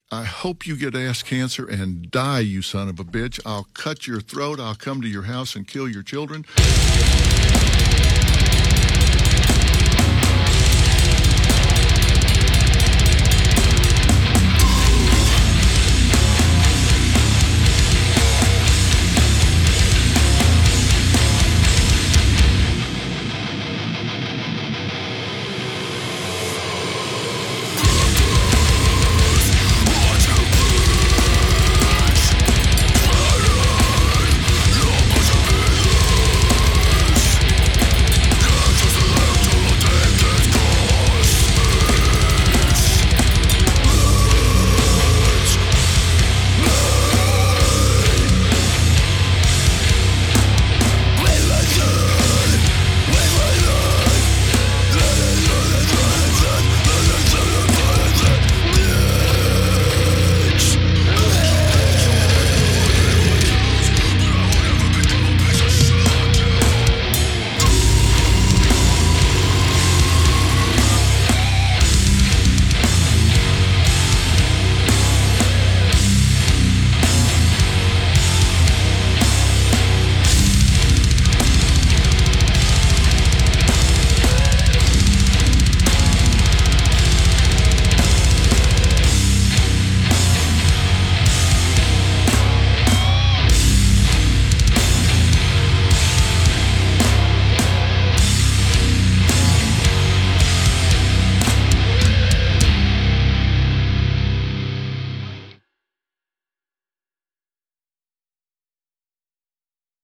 I hope you get ass cancer and die, you son of a bitch. I'll cut your throat. I'll come to your house and kill your children.